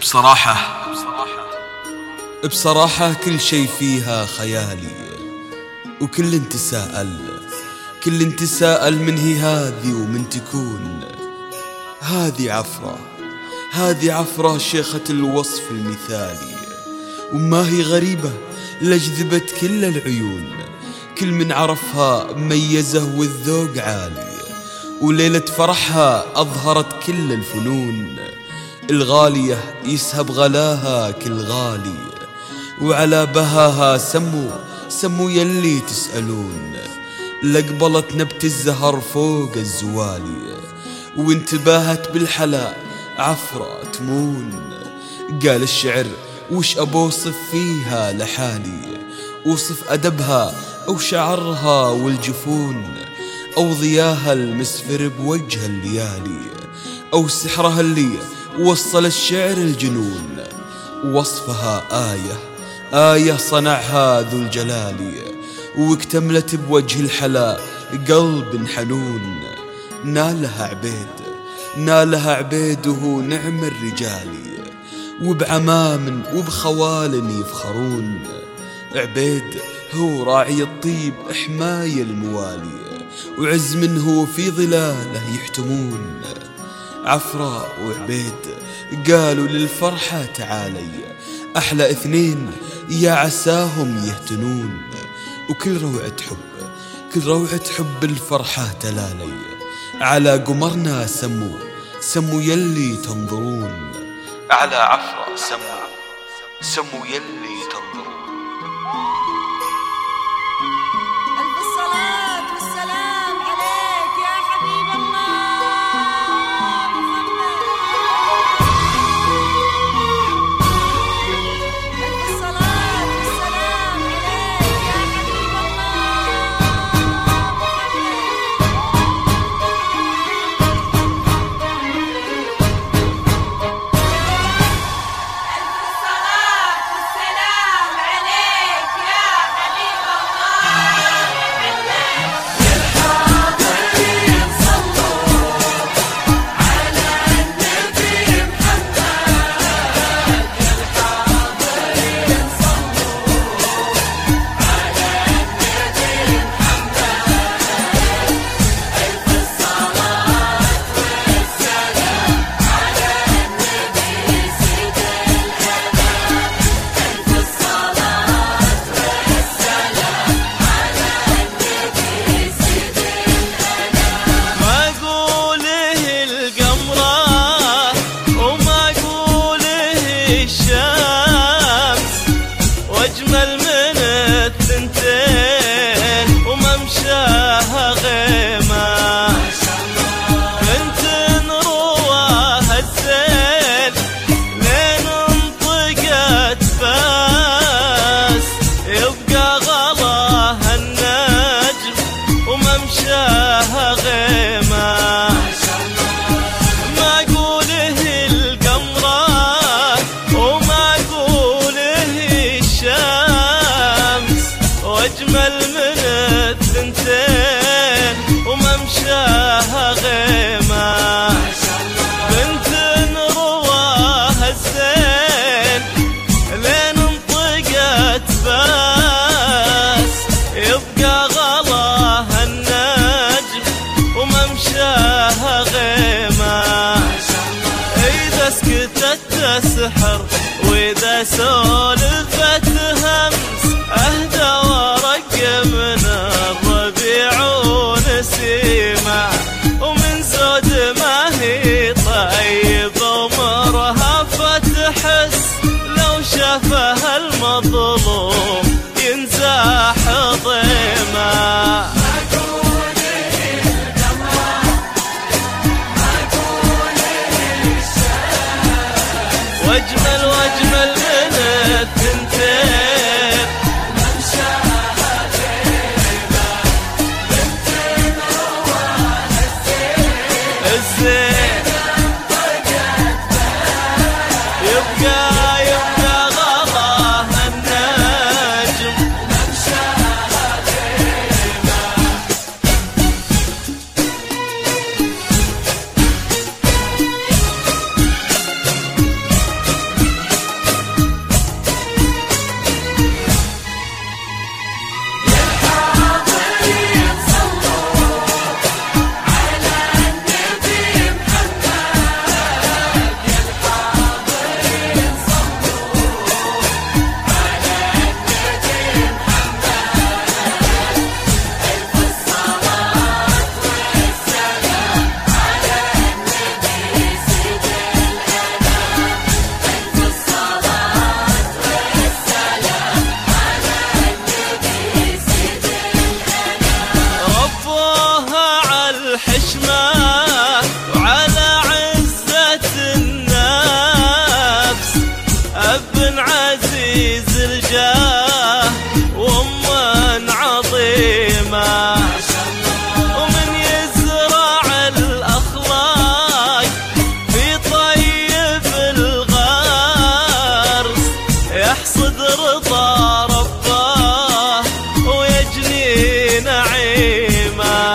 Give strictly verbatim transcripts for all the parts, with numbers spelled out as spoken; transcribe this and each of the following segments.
بصراحة بصراحة كل شي فيها خيالي، وكل تساءل كل تساءل من هي هذي ومن تكون. هذي عفرة هذي عفرة شيخة الوصف المثالي، وما هي غريبة لجذبت كل العيون. كل من عرفها ميزه والذوق عالي، وليلة فرحها أظهرت كل الفنون. الغالية يسهب غلاها كل غالي، وعلى بهاها سموا سموا يلي تسألون. لقبلت نبت الزهر فوق الزوالي، وانتباهت بالحلا عفرة تمون. قال الشعر وش أبوصف فيها لحالي، وصف أدبها أو شعرها والجفون، أو ضياها المسفر بوجه الليالي، أو سحرها اللي وصل الشعر الجنون. وصفها آية آية صنعها ذو الجلال، واكتملت بوجه الحلا قلب حنون. نالها عبيد نالها عبيد وهو نعم الرجال، وبعمام وبخوال يفخرون. عبيد هو راعي الطيب حماي الموالي، وعز منه في ظلاله يحتمون. عفراء وعبيد قالوا للفرحة تعالي، أحلى اثنين يا عساهم يهتنون. وكل روعة حب كل روعة حب الفرحة تلالي، على قمرنا سموا سموا يلي تنظرون. على عفرة سموا سموا يلي تنظرون. ألف الصلاة والسلام عليك يا حبيب الله محمد. ألف الصلاة والسلام عليك يا حبيب الله سحر وإذا سولفت همس أهدى ورق من الربيع ونسيمة، ومن زود ما هي طيبة ومرها فتحس لو شافها المظلوم ينزاح ضيمة. واجمل واجمل من الثنتين ممشاها غيبة، بنت مروان الزين الزين طقت يبقى يبقى غلاها النجم ممشاها غيبة. أب عزيز الجاه وأم عظيمة، ومن يزرع الأخلاق في طيب الغرس يحصد رضا رباه ويجني نعيمة.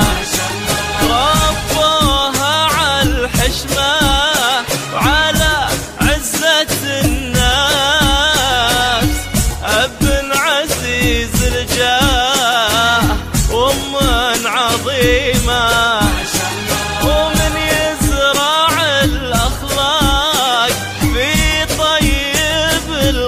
ربوها على الحشمة وعلى عزة النفس، أب عزيز الجاه وأم عظيمة، ومن يزرع الأخلاق في طيب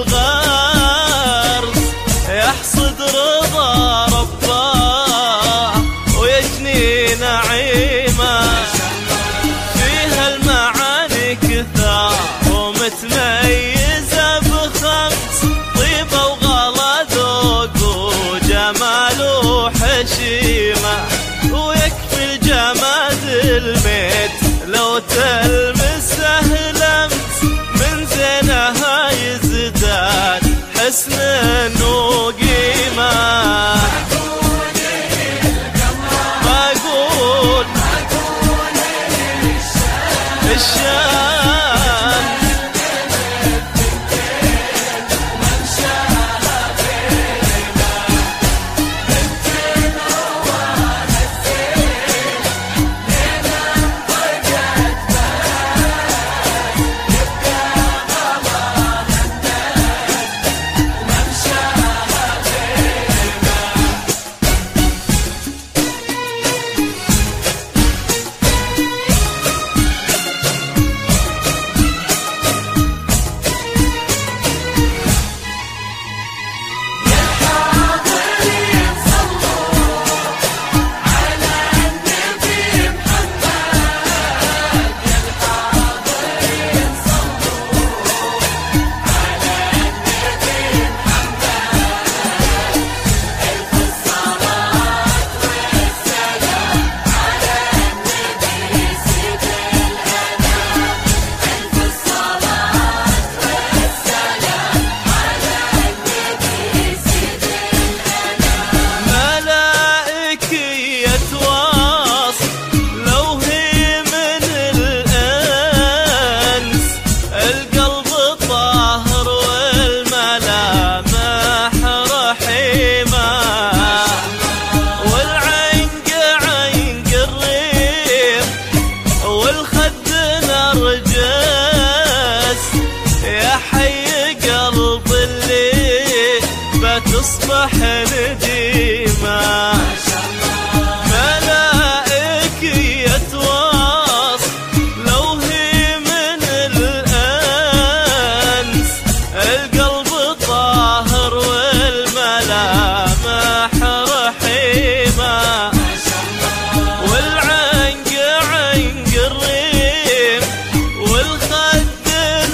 الغرس يحصد رضا رباه ويجني نعيمة. فيها المعاني كثار ومتميزة بخمس، طيبة وغلا ذوق وجمال وحشيمة، ويكفي الجماد الميت لو تلمسه لمس، من زينها يزداد حسن وقيمة. بقول الشام تصبح نديمة. ملائكية وصف لو هي من الأنس، القلب طاهر والملامح رحيمة، والعنق عنق الريم والخد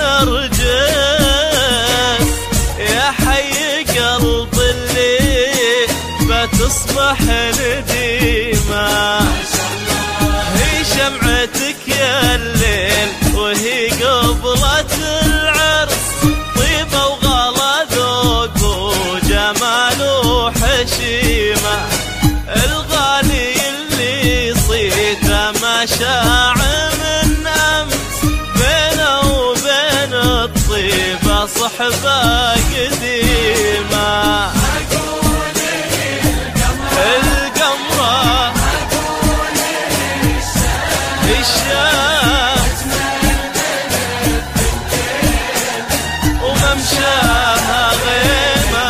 نرجس، يا حي قلب اللي بتصبح نديمة. هي شمعتك يا الليل وهي قبلة العرس، طيبة وغلا ذوق وجمال وحشيمة، الغالي اللي صيته ما شاع من أمس، بينه وبين الطيبة صحبة قديمة. القمرة الشام وممشاها غيمة،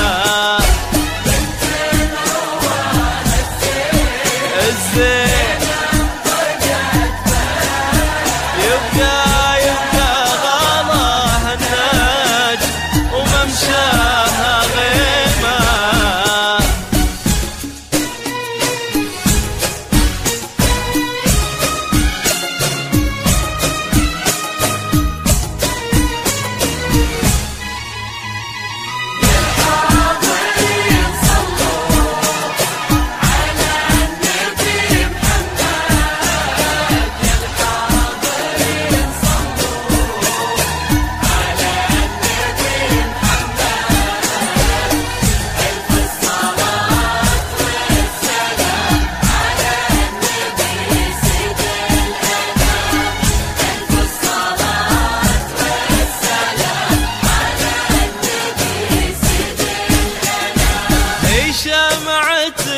الزين يبقى يبقى غلاها الناج وممشاها غيمة.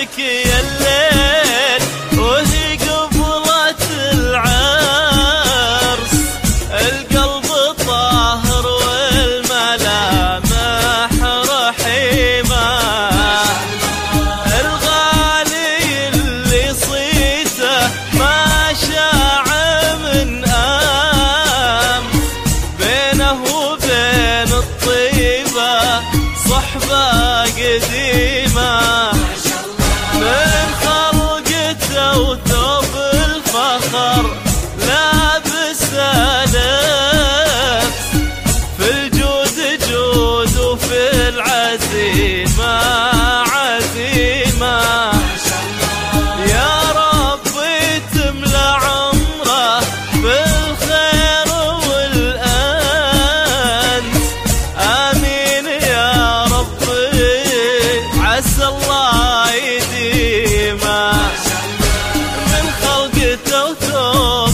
لك يا الليل وهي قبلة العرس، القلب طاهر والملامح رحيمة، الغالي اللي صيته ما شاع من أم، بينه وبين الطيبة صحبة قديمة، من خلقته وثوب الفخر لابس لبس، في الجود جود وفي العزيمة عزيمة، يا ربي تملى عمره بالخير والأنس، آمين يا ربي عسى الله يديمه، من خلقته وثوب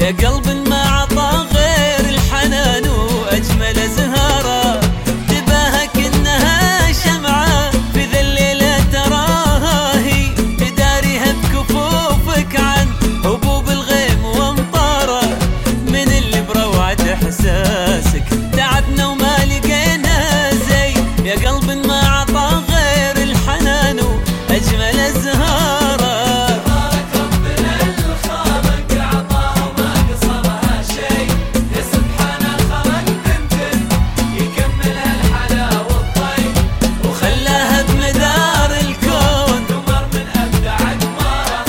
يا قلب ما عطى غير الحنان وأجمل زهارة، تباهك إنها شمعة في ذا الليلة تراها هي، تداريها بكفوفك عن هبوب الغيم وامطاره، من اللي بروعة إحساسك تعبنا وما لقينا زي، يا قلب ما عطى غير الحنان وأجمل الزهارة. تبارك ربنا الخالق عطاها وما قصرها شيء، يا سبحان الخلق بنت يكملها الحلا والطيب، وخلاها بمدار الكون قمر من أبدع أقماره.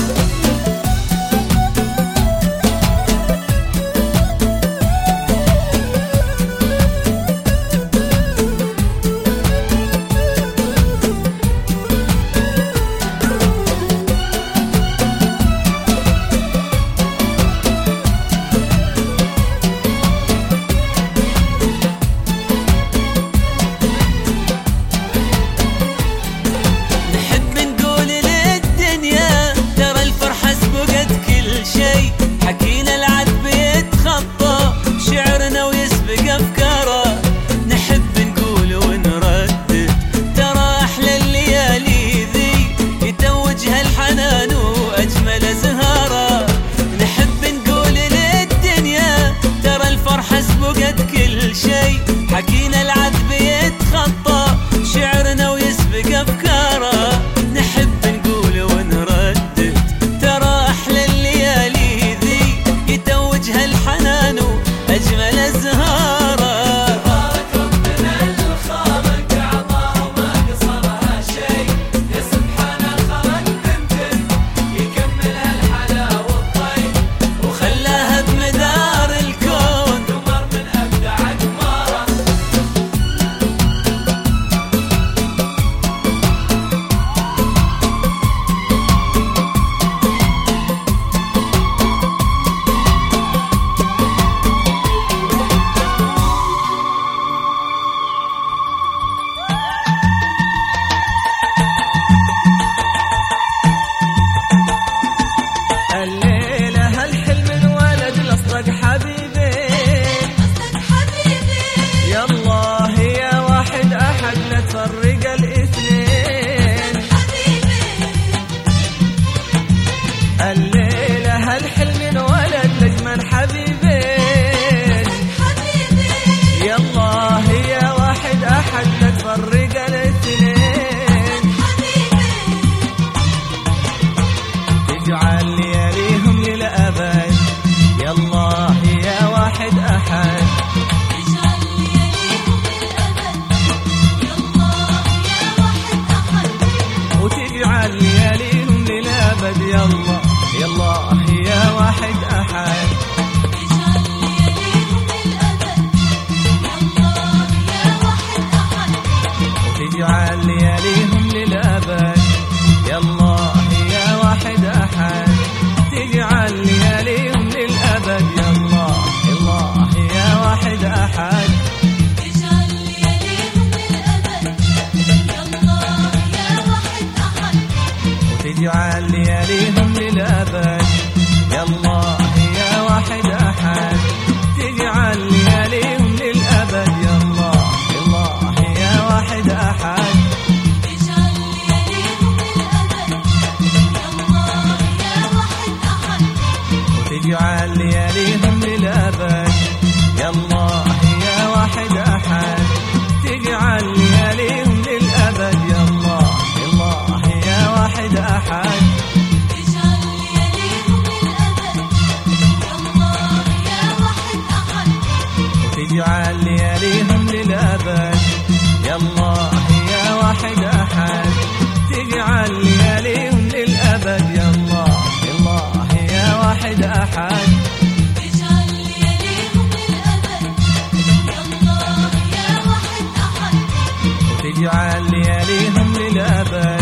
نحب نقول للدنيا ترى الفرحة سبقت كل شيء، حكينا العذب يتخطى شعرنا ويسبق أفكاره، نحب نقول ونردد ترى أحلى الليالي ذي يتوجها الحنان وأجمل زهارة، نحب نقول للدنيا ترى الفرحة سبقت كل شيء، حكينا العذب يتخطى شعرنا ويسبق أفكاره، نحب نقول ونردد ترى أحلى الليالي ذي يتوجها الحنان وأجمل الزهارة. تبارك ربنا الخالق عطاها وما قصرها شيء، يا سبحان الخلق بنت يكملها الحلا والطيب، وخلاها بمدار الكون قمر من أبدع أقماره. الليلة هالحلم انولد لأصدق حبيبين، يالله يا واحد أحد لا تفرق الاثنين، الليلة هالحلم انولد لأجمل حبيبين، يالله يا واحد أحد لا تفرق الاثنين، تجعل لياليهم للأبد، يالله يا واحد أحد، وتجعل لياليهم للأبد، يالله يالله يا واحد أحد، وتجعل لياليهم للأبد، يالله يا واحد أحد، تجعل لياليهم للأبد، يالله يالله يا واحد أحد، وتجعل لياليهم للأبد، يالله يا واحد أحد، تجعل لياليهم للأبد، يالله يالله يا واحد أحد، وتجعل لياليهم للأبد، يالله يا واحد أحد، تجعل لياليهم للأبد، يالله يالله يا واحد أحد، تجعل لياليهم للأبد، يالله يا واحد أحد، تجعل لياليهم للأبد، يالله يالله يا واحد أحد، تجعل لياليهم للأبد،